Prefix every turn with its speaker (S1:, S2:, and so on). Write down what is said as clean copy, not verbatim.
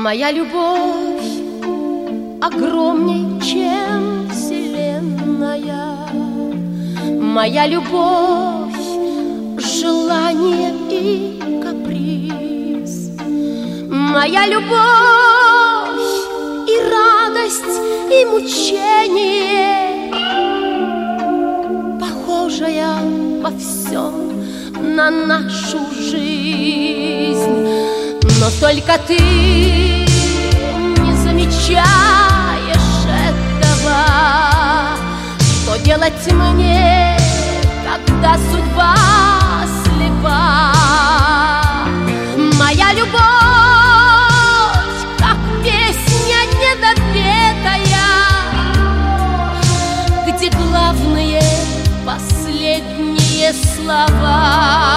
S1: Моя любовь огромней, чем вселенная. Моя любовь — желание и каприз. Моя любовь и радость, и мучение, похожая во всем на нашу жизнь. Но только ты не замечаешь этого. Что делать мне, когда судьба слепа? Моя любовь, как песня недопетая, где главные последние слова.